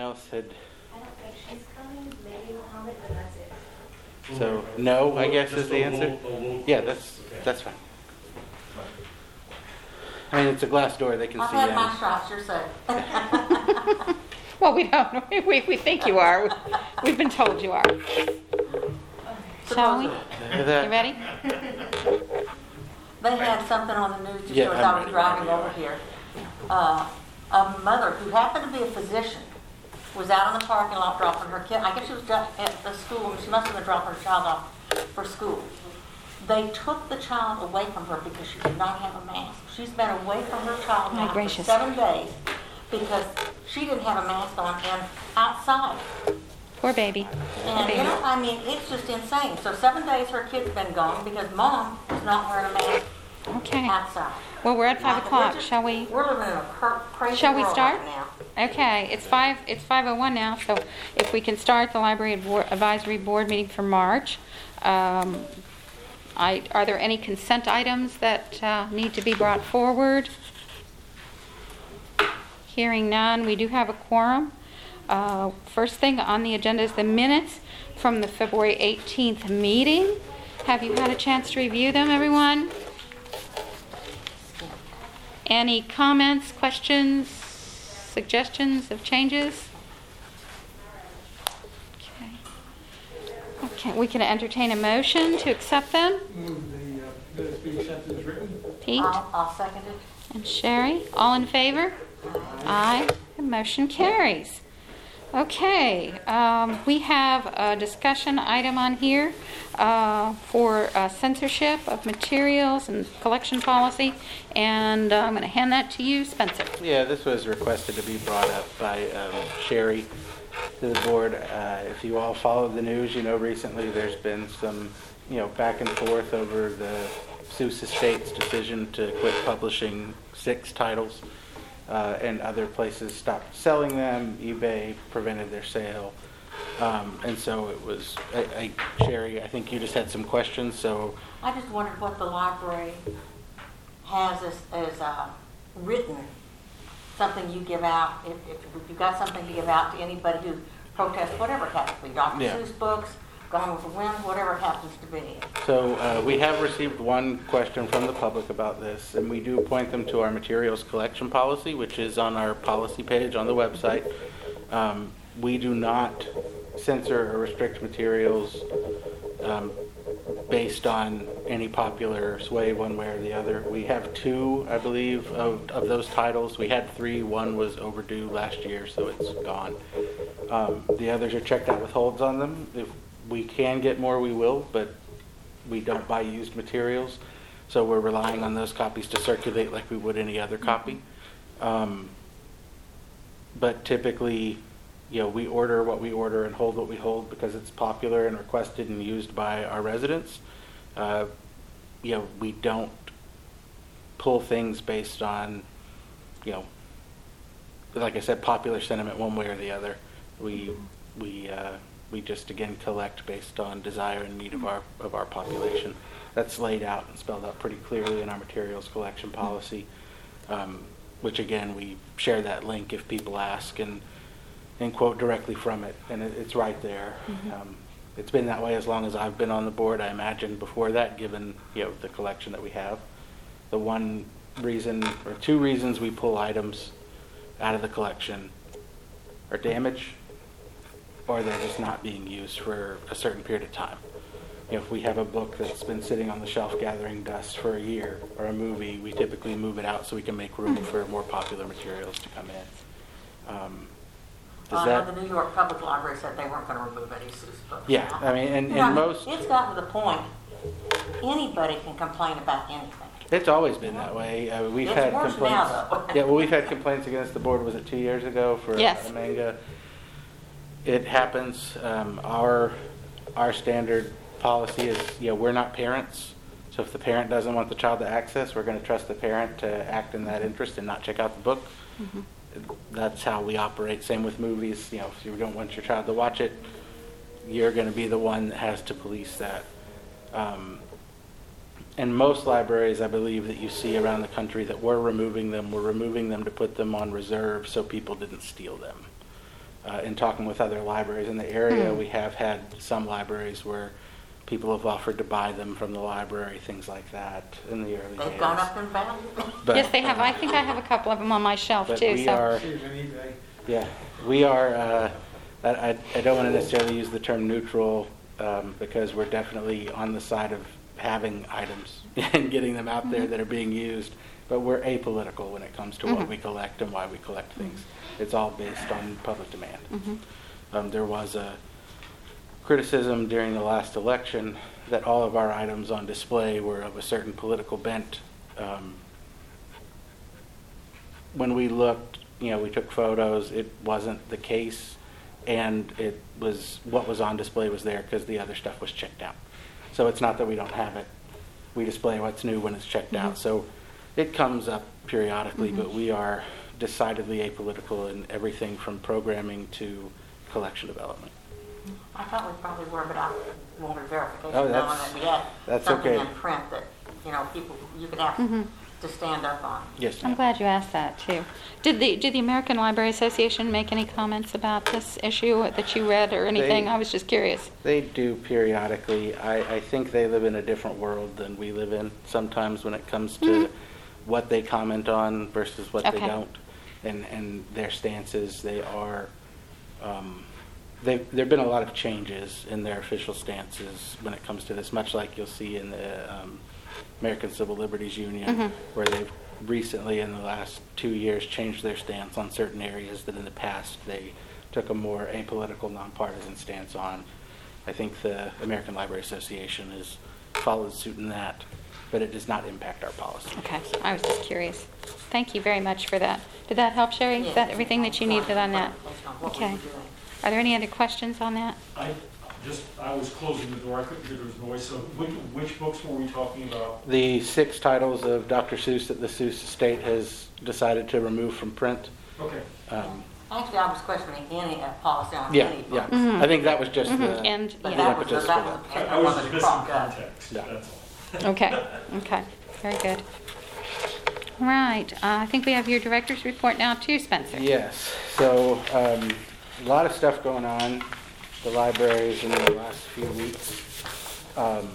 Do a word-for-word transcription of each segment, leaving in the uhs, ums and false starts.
else had... I don't think she's coming, maybe Muhammad, but that's it. So, no, I guess is the answer? Yeah, that's that's fine. I mean, it's a glass door, they can I've see had in. my shots, you're safe. Well, we don't. We, we think you are. We've been told you are. Shall we? You That- ready? They had something on the news just Yeah, as I'm I was ready. driving over here. Uh, a mother who happened to be a physician was out in the parking lot dropping her kid. I guess she was dro- at the school, and she must have been dropping her child off for school. They took the child away from her because she did not have a mask. She's been away from her child My now for gracious. seven days because she didn't have a mask on and outside. Poor baby. Poor And, you baby. know, I mean, it's just insane. So seven days her kid's been gone because mom is not wearing a mask Okay. outside. Well, we're at five Like, o'clock. we're just- Shall we? We're living in a cr- crazy Shall we world start? right now. Okay, it's five. It's five oh one now. So if we can start the library Advo- advisory board meeting for March. Um, I, are there any consent items that uh, need to be brought forward? Hearing none, we do have a quorum. Uh, first thing on the agenda is the minutes from the February eighteenth meeting. Have you had a chance to review them, everyone? Any comments, questions, suggestions of changes? Okay. Okay, we can entertain a motion to accept them. Move the uh, minutes be accepted as written. Pete I'll, I'll second it. and Sherry, all in favor? Aye. The motion carries. Okay, um, we have a discussion item on here uh, for uh, censorship of materials and collection policy, and uh, I'm going to hand that to you, Spencer. Yeah, this was requested to be brought up by um, Sherry to the board. Uh, if you all followed the news, you know recently there's been some, you know, back and forth over the Seuss Estates decision to quit publishing six titles. Uh, and other places stopped selling them. eBay prevented their sale. Um, and so it was, I, I, Sherry, I think you just had some questions, so. I just wondered what the library has as, as uh, written, something you give out, if, if you've got something to give out to anybody who protests, whatever it happens to be, Doctor Yeah. Seuss books, Gone with the Wind, whatever it happens to be. So uh, we have received one question from the public about this, and we do point them to our materials collection policy, which is on our policy page on the website. Um, we do not censor or restrict materials um, based on any popular sway one way or the other. We have two, I believe, of, of those titles. We had three. One was overdue last year, so it's gone. Um, the others are checked out with holds on them. If we can get more, we will, but we don't buy used materials, so we're relying on those copies to circulate like we would any other copy. Um, but typically, you know, we order what we order and hold what we hold because it's popular and requested and used by our residents. Uh, you know, we don't pull things based on, you know, like I said, popular sentiment one way or the other. We we uh, we just again collect based on desire and need of our of our population. That's laid out and spelled out pretty clearly in our materials collection policy, um, which again we share that link if people ask and and quote directly from it, and it, it's right there. Mm-hmm. Um, it's been that way as long as I've been on the board. I imagine before that, given you know the collection that we have. The one reason or two reasons we pull items out of the collection are damage, or they're just not being used for a certain period of time. You know, if we have a book that's been sitting on the shelf gathering dust for a year, or a movie, we typically move it out so we can make room for more popular materials to come in. Um, Well, does I know that? the New York Public Library said they weren't going to remove any Seuss books. Yeah, now. I mean, and, You know, and most, It's gotten to the point, anybody can complain about anything. it's always been that way. Uh, we've It's had worse complaints. now, though. Yeah, well, we've had complaints against the board. Was it two years ago for Yes. a manga? It happens. Um, our our standard policy is, you know, we're not parents. So if the parent doesn't want the child to access, we're going to trust the parent to act in that interest and not check out the book. Mm-hmm. That's how we operate. Same with movies. You know, if you don't want your child to watch it, you're going to be the one that has to police that. Um, and most libraries, I believe, that you see around the country that were removing them, were removing them to put them on reserve so people didn't steal them. uh, in talking with other libraries in the area, Hmm. we have had some libraries where people have offered to buy them from the library, things like that, in the early days. They've gone up in value. But, Yes, they have. I uh, think I have a couple of them on my shelf But too. we So are, See if any, yeah, we are, uh, I, I- I don't want to necessarily use the term neutral, um, because we're definitely on the side of having items and getting them out there that are being used, but we're apolitical when it comes to what Mhm. we collect and why we collect things. It's all based on public demand. Mhm. Um, there was a criticism during the last election that all of our items on display were of a certain political bent. Um, when we looked, you know, we took photos, it wasn't the case, and it was, what was on display was there because the other stuff was checked out. So it's not that we don't have it. We display what's new when it's checked out. So it comes up periodically, but we are decidedly apolitical in everything from programming to collection development. I thought we probably were, but I wanted verification, Oh, knowing that's- that we had that's something okay. in print that, you know, people, you could ask Mhm. to stand up on. Yes, I'm ma'am. glad you asked that too. Did the did the American Library Association make any comments about this issue that you read or anything? They- I was just curious. They do periodically. I, I think they live in a different world than we live in sometimes when it comes to what they comment on versus what Okay. they don't. And, and their stances, they are, um, there have been a lot of changes in their official stances when it comes to this, much like you'll see in the um, American Civil Liberties Union, Mhm. where they've recently, in the last two years, changed their stance on certain areas that in the past they took a more apolitical, nonpartisan stance on. I think the American Library Association has followed suit in that, but it does not impact our policy. Okay, I was just curious. Thank you very much for that. Did that help, Sherry? Is that everything that you needed on that? Based on what we Okay. were doing. Are there any other questions on that? I just, I was closing the door, I couldn't hear there was noise, so which, which books were we talking about? The six titles of Doctor Seuss that the Seuss estate has decided to remove from print. Okay. Um, Actually, I was questioning any uh, policy on Yeah, any yeah. book. Mhm. I think that was just Mhm. the, And, But yeah. that was, impetus that for was I the I was one just that missing cropped up. context, Yeah. that's all. Okay, okay, very good. All right, uh, I think we have your director's report now too, Spencer. yes. So um, a lot of stuff going on, the libraries in the last few weeks. Um,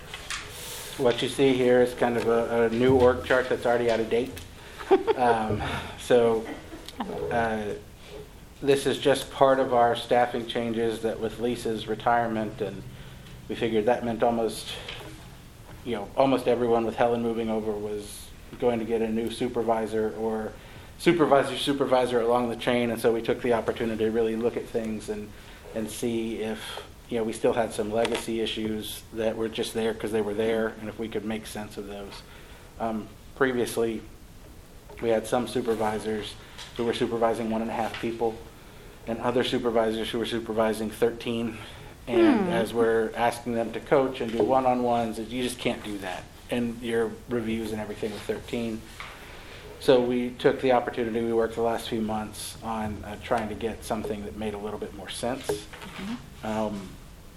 What you see here is kind of a, a new org chart that's already out of date. Um, So uh, this is just part of our staffing changes that with Lisa's retirement, and we figured that meant almost, you know, almost everyone with Helen moving over was going to get a new supervisor or supervisor, supervisor along the chain, and so we took the opportunity to really look at things and, and see if, you know, we still had some legacy issues that were just there because they were there, and if we could make sense of those. Um, previously, we had some supervisors who were supervising one and a half people, and other supervisors who were supervising thirteen. And Hmm. as we're asking them to coach and do one-on-ones, you just can't do that. And your reviews and everything with thirteen. So we took the opportunity, we worked the last few months on uh, trying to get something that made a little bit more sense. Um,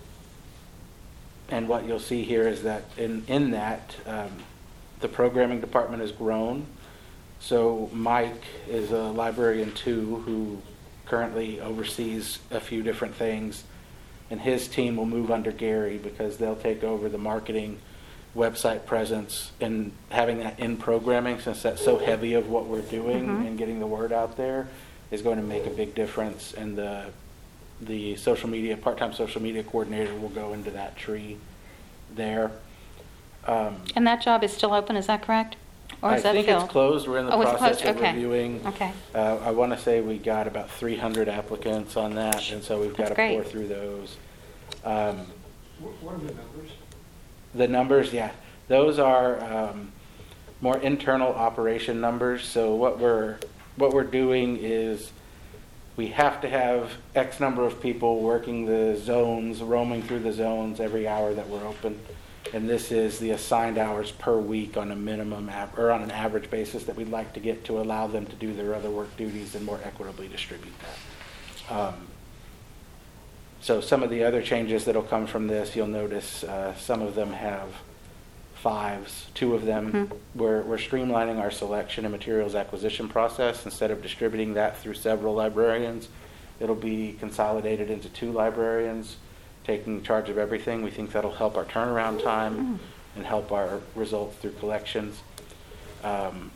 and what you'll see here is that in, in that, um, the programming department has grown. So Mike is a librarian too, who currently oversees a few different things. And his team will move under Gary because they'll take over the marketing, website presence, and having that in programming, since that's so heavy of what we're doing Mhm. and getting the word out there, is going to make a big difference. And the the social media, part-time social media coordinator will go into that tree there. Um, And that job is still open, is that correct? Or I is that think filled? it's closed. We're in the Oh, it's process closed. of Okay. reviewing. Okay. Uh, I want to say we got about three hundred applicants on that, and so we've got That's to great. pour through those. Um, What what are the numbers? The numbers, yeah, those are um, more internal operation numbers. So what we're what we're doing is we have to have X number of people working the zones, roaming through the zones every hour that we're open, and this is the assigned hours per week on a minimum av- or on an average basis that we'd like to get to allow them to do their other work duties and more equitably distribute that. Um, So some of the other changes that'll come from this, you'll notice uh, some of them have fives, two of them. Mhm. We're, we're streamlining our selection and materials acquisition process. Instead of distributing that through several librarians, It'll be consolidated into two librarians taking charge of everything. We think that'll help our turnaround time and help our results through collections. Um,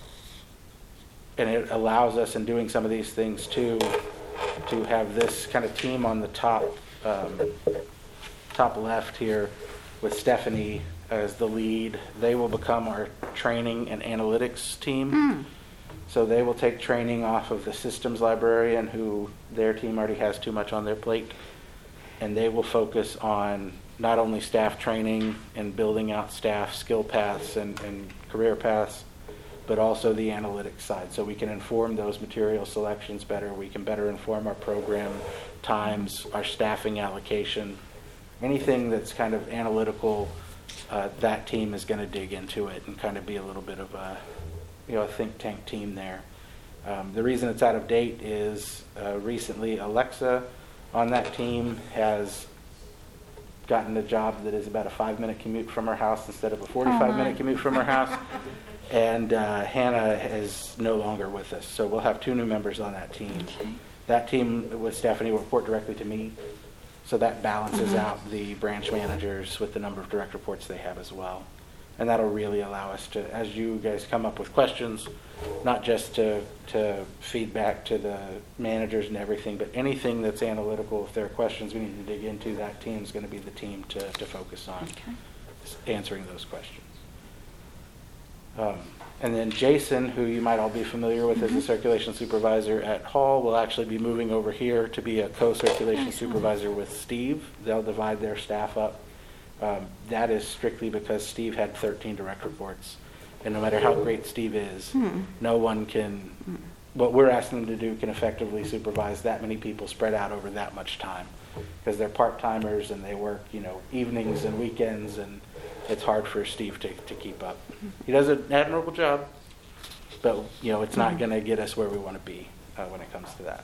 and it allows us in doing some of these things too to have this kind of team on the top um, top left here with Stephanie as the lead. They will become our training and analytics team. Mm. So they will take training off of the systems librarian, who their team already has too much on their plate, and they will focus on not only staff training and building out staff skill paths and, and career paths, but also the analytics side. So we can inform those material selections better. We can better inform our program times, our staffing allocation, anything that's kind of analytical. Uh, that team is going to dig into it and kind of be a little bit of a, you know, a think tank team there. Um, the reason it's out of date is uh, recently Alexa on that team has gotten a job that is about a five-minute commute from her house instead of a forty-five-minute commute from her house. And uh, Hannah is no longer with us, so we'll have two new members on that team. Okay. That team with Stephanie will report directly to me, so that balances Mhm. out the branch managers with the number of direct reports they have as well. And that'll really allow us to, as you guys come up with questions, not just to, to feedback to the managers and everything, but anything that's analytical, if there are questions we need to dig into, that team's going to be the team to, to focus on Okay. answering those questions. Um, and then Jason, who you might all be familiar with as a circulation supervisor at Hall, will actually be moving over here to be a co-circulation Excellent. supervisor with Steve. They'll divide their staff up. Um, that is strictly because Steve had thirteen direct reports. And no matter how great Steve is, Hmm. no one can, what we're asking them to do can effectively supervise that many people spread out over that much time. Because they're part-timers and they work, you know, evenings and weekends, and it's hard for Steve to, to keep up. He does an admirable job, but, you know, it's not going to get us where we want to be uh, when it comes to that.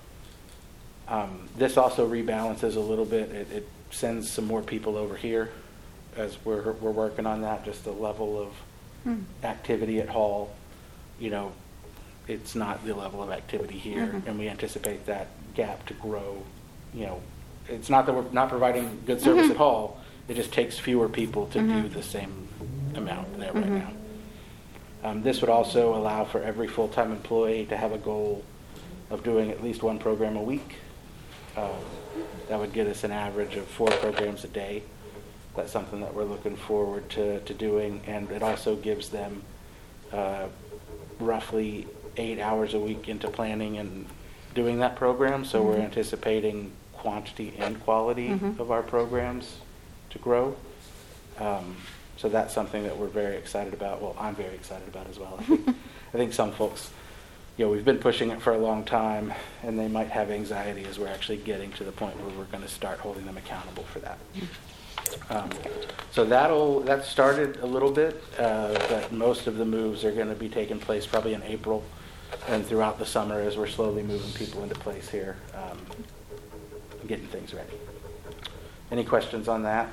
Um, this also rebalances a little bit. It, it sends some more people over here as we're, we're working on that, just the level of Hmm. activity at Hall. You know, it's not the level of activity here, Mhm. and we anticipate that gap to grow. You know, it's not that we're not providing good service Mhm. at Hall, it just takes fewer people to Mhm. do the same amount there right Mhm. now. Um, this would also allow for every full-time employee to have a goal of doing at least one program a week. Um, that would get us an average of four programs a day. That's something that we're looking forward to, to doing, and it also gives them uh, roughly eight hours a week into planning and doing that program. So we're Mhm. anticipating quantity and quality Mhm. of our programs to grow. Um, so that's something that we're very excited about. Well, I'm very excited about as well. I think, I think some folks, you know, we've been pushing it for a long time, and they might have anxiety as we're actually getting to the point where we're going to start holding them accountable for that. Um, so that'll that started a little bit, uh, but most of the moves are going to be taking place probably in April and throughout the summer as we're slowly moving people into place here, um, getting things ready. Any questions on that?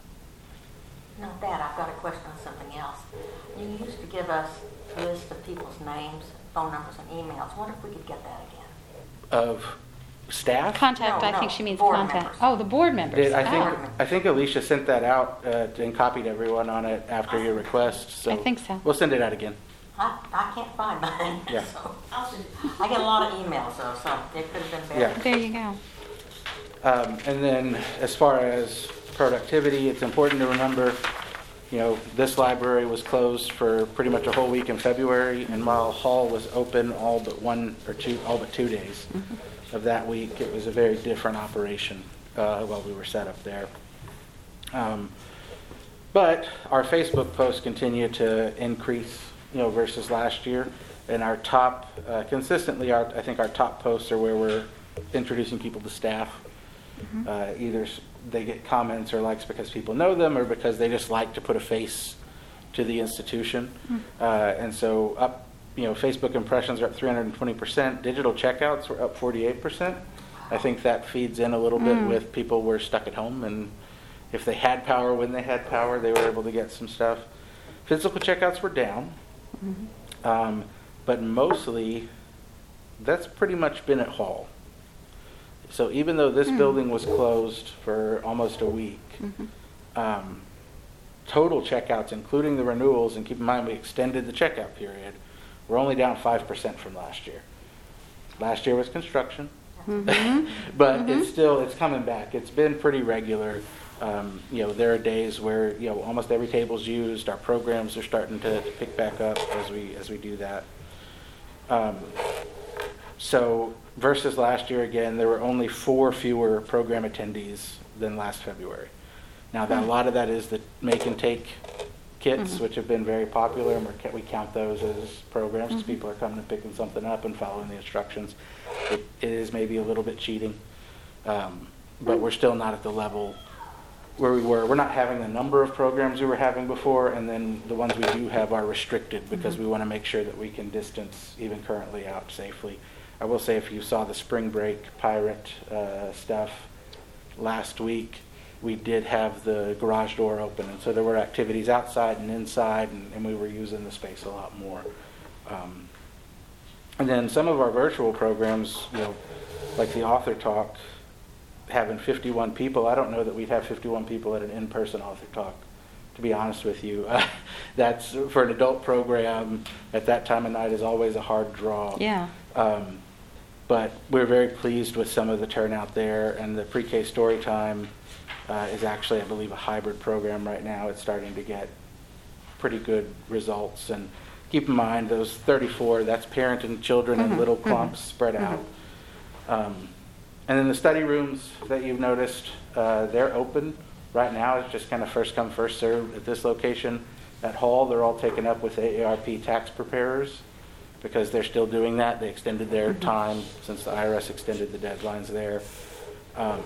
No, Dad, I've got a question on something else. You used to give us a list of people's names, phone numbers, and emails. What if we could get that again? Of staff? Contact, No, I think no, she means board contact. members. Oh, the board members. Did, I think Oh. I think Alicia sent that out uh, and copied everyone on it after your request. So I think so. We'll send it out again. I, I can't find mine. Yeah. So I'll send- I get a lot of emails though, so it could have been better. Yeah. There you go. Um, and then as far as productivity, it's important to remember, you know, this library was closed for pretty much a whole week in February, and while Hall was open all but one or two, all but two days of that week, it was a very different operation uh, while we were set up there. Um, but our Facebook posts continue to increase, you know, versus last year, and our top, uh, consistently, our, I think our top posts are where we're introducing people to staff. Uh, either s- they get comments or likes because people know them, or because they just like to put a face to the institution. Uh, and so up, you know, Facebook impressions are up three hundred twenty percent. Digital checkouts were up forty-eight percent. I think that feeds in a little bit Mm. with people were stuck at home, and if they had power when they had power, they were able to get some stuff. Physical checkouts were down, um, but mostly that's pretty much been at Hall. So even though this Hmm. building was closed for almost a week, Mhm. um, total checkouts, including the renewals, and keep in mind we extended the checkout period, we're only down five percent from last year. Last year was construction, Mhm. but Mhm. it's still, it's coming back. It's been pretty regular. Um, you know, there are days where, you know, almost every table's used. Our programs are starting to, to pick back up as we, as we do that. Um, so versus last year, again, there were only four fewer program attendees than last February. Now, that, a lot of that is the make and take kits, Mhm. which have been very popular, and we're, we count those as programs because Mhm. people are coming and picking something up and following the instructions. It, it is maybe a little bit cheating, um, but we're still not at the level where we were. We're not having the number of programs we were having before, and then the ones we do have are restricted because Mhm. we want to make sure that we can distance even currently out safely. I will say, if you saw the spring break pirate uh, stuff last week, we did have the garage door open, and so there were activities outside and inside, and, and we were using the space a lot more. Um, and then some of our virtual programs, you know, like the author talk, having fifty-one people, I don't know that we'd have fifty-one people at an in-person author talk, to be honest with you. Uh, that's, for an adult program, at that time of night is always a hard draw. Yeah. Um, but we're very pleased with some of the turnout there, and the pre-K story time uh, is actually, I believe, a hybrid program right now. It's starting to get pretty good results. And keep in mind, those thirty-four, that's parent and children in Mhm, little mhm, clumps spread mhm. out. Um, and then the study rooms that you've noticed, uh, they're open right now. It's just kind of first come, first served at this location. At Hall, they're all taken up with A A R P tax preparers because they're still doing that. They extended their Mhm. time since the I R S extended the deadlines there. Um,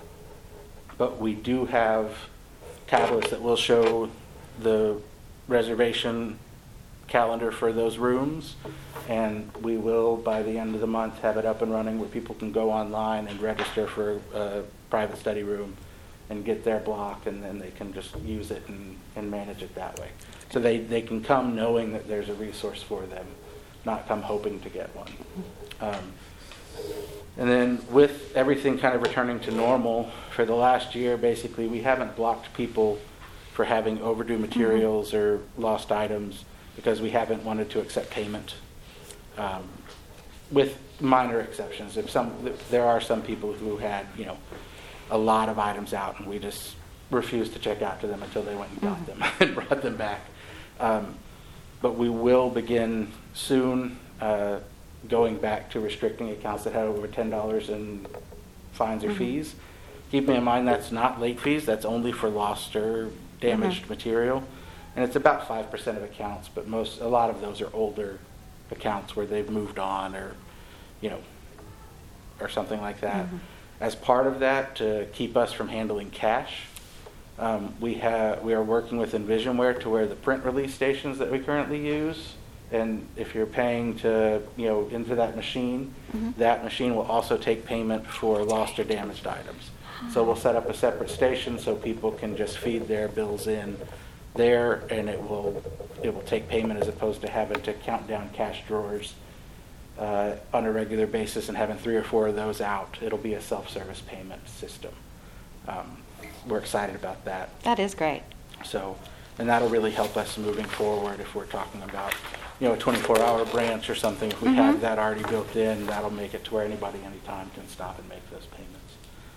but we do have tablets that will show the reservation calendar for those rooms, and we will, by the end of the month, have it up and running where people can go online and register for a private study room and get their block, and then they can just use it and, and manage it that way. So they, they can come knowing that there's a resource for them, not come hoping to get one. Um, and then with everything kind of returning to normal for the last year, basically, we haven't blocked people for having overdue materials or lost items because we haven't wanted to accept payment, um, with minor exceptions. If some, there are some people who had, you know, a lot of items out, and we just refused to check out to them until they went and got them and brought them back. Um, but we will begin soon uh, going back to restricting accounts that had over ten dollars in fines or Mhm. fees. Keeping in mind that's not late fees, that's only for lost or damaged Mhm. material. And it's about five percent of accounts, but most, a lot of those are older accounts where they've moved on or, you know, or something like that. Mhm. As part of that, to keep us from handling cash, um, we have, we are working with Envisionware to where the print release stations that we currently use, and if you're paying to, you know, into that machine, Mhm. that machine will also take payment for lost or damaged items. So we'll set up a separate station so people can just feed their bills in there, and it will, it will take payment as opposed to having to count down cash drawers uh, on a regular basis and having three or four of those out. It'll be a self-service payment system. Um, we're excited about that. That is great. So, and that'll really help us moving forward if we're talking about, you know, a twenty-four hour branch or something. If we Mhm. have that already built in, that'll make it to where anybody anytime can stop and make those payments.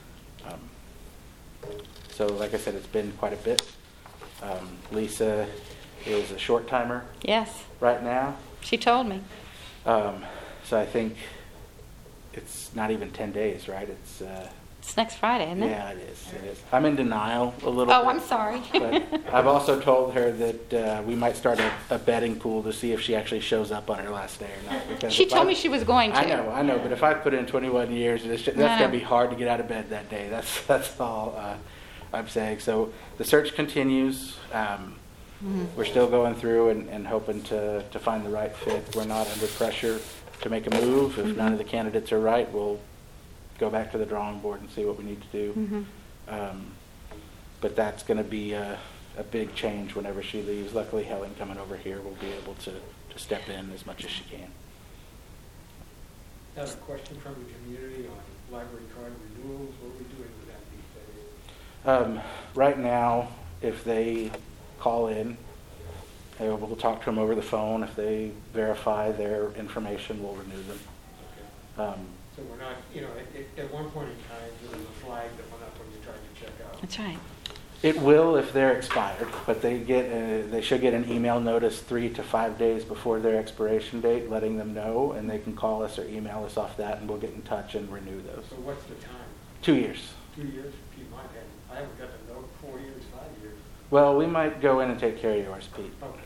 Um, so, like I said, it's been quite a bit. Um, Lisa is a short timer Yes, right now. she told me. Um, so I think it's not even ten days, right? It's, uh, It's next Friday, isn't it? yeah, it is, it is. I'm in denial a little Oh, bit. I'm sorry. But I've also told her that uh, we might start a, a betting pool to see if she actually shows up on her last day or not. Because She if told I- me she was going to. I know, I know, but if I put in twenty-one years, it's just, I that's know. going to be hard to get out of bed that day. That's that's all uh, I'm saying. So the search continues. Um, Mhm. We're still going through and, and hoping to, to find the right fit. We're not under pressure to make a move. If Mhm. none of the candidates are right, we'll go back to the drawing board and see what we need to do. Mhm. Um, but that's going to be a, a big change whenever she leaves. Luckily, Helen coming over here will be able to, to step in as much as she can. have a question from the community on library card renewals. What are we doing with that these days? Um, right now, if they call in, they will talk to them over the phone. If they verify their information, we'll renew them. Okay. Um, So we're not, you know, at, at one point in time, there was a flag that went up when you tried to check out. That's right. It will if they're expired, but they get, a, they should get an email notice three to five days before their expiration date, letting them know, and they can call us or email us off that, and we'll get in touch and renew those. So what's the time? Two years. Two years? Gee, mine hadn't, I haven't got to know four years, five years. Well, we might go in and take care of yours, Pete. Okay.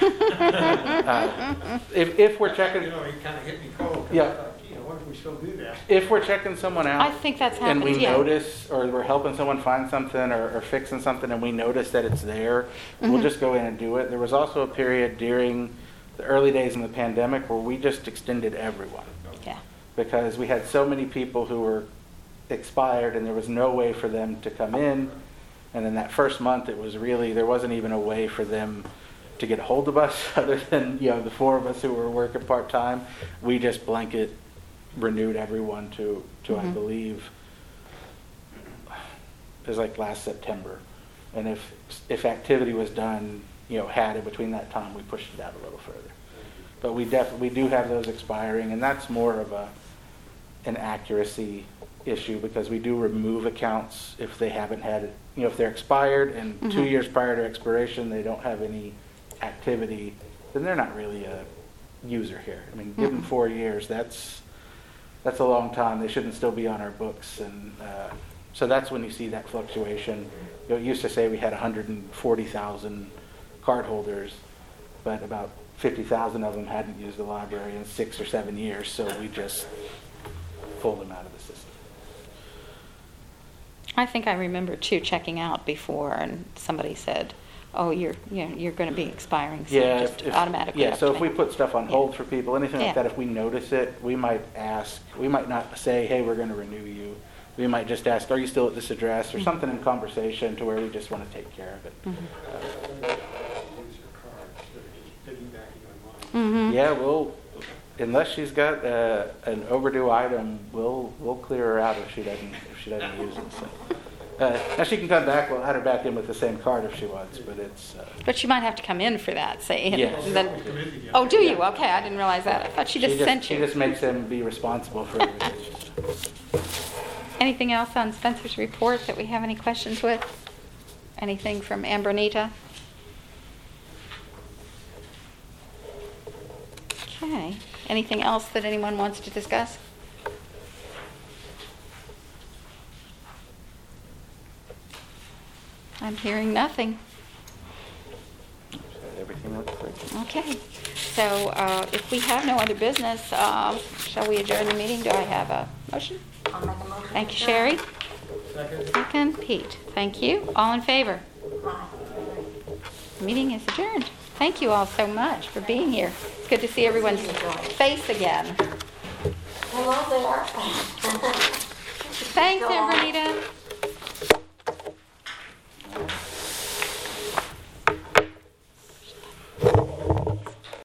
Uh, if, if we're You checking, know, it kind of hit me cold. 'Cause Yeah. I thought, gee, I wonder if we still do that. if we're checking someone out. I think that's and happened, we yeah. notice, or we're helping someone find something or, or fixing something, and we notice that it's there, Mm-hmm. we'll just go in and do it. There was also a period during the early days in the pandemic where we just extended everyone Yeah. because we had so many people who were expired and there was no way for them to come in. And then that first month, it was really, there wasn't even a way for them to get a hold of us other than, you know, the four of us who were working part-time. We just blanket renewed everyone to, to I Mhm. believe, it was like last September. And if, if activity was done, you know, had in between that time, we pushed it out a little further. But we definitely, we do have those expiring, and that's more of a, an accuracy issue because we do remove accounts if they haven't had, you know, if they're expired and two Mhm. years prior to expiration, they don't have any activity, then they're not really a user here. I mean, given Mhm. four years, that's, that's a long time. They shouldn't still be on our books. And uh, so that's when you see that fluctuation. You know, it used to say we had one hundred forty thousand cardholders, but about fifty thousand of them hadn't used the library in six or seven years, so we just pulled them out of the system. I think I remember too checking out before, and somebody said, "Oh, you're you know, you're going to be expiring soon." Yeah, just if- if- automatically. Yeah, so if we update. put stuff on hold for people, anything Yeah. like that, if we notice it, we might ask, we might not say, hey, we're going to renew you. We might just ask, are you still at this address, or Mhm. something in conversation to where we just want to take care of it. Mhm. Use your card instead of just piggybacking on mine. Mhm. Yeah, we'll, unless she's got uh, an overdue item, we'll, we'll clear her out if she doesn't, if she doesn't use it, so. Uh, now she can come back, we'll add her back in with the same card if she wants, but it's, uh, But you might have to come in for that, say. and Yes. then- We come in together. oh, do you? Okay, I didn't realize that. I thought she just sent She you. just makes them be responsible for everything. Anything else on Spencer's report that we have any questions with? Anything from Ambronita? Okay. Anything else that anyone wants to discuss? I'm hearing nothing. Everything looks great. Okay. So uh, if we have no other business, uh, shall we adjourn the meeting? Do I have a motion? I'll make a motion. Thank you, to adjourn. Sherry. Second. Second, Pete. Thank you. All in favor? Aye. Meeting is adjourned. Thank you all so much for being here. It's good to see everyone's face again. Hello there. Thanks, Ambronita.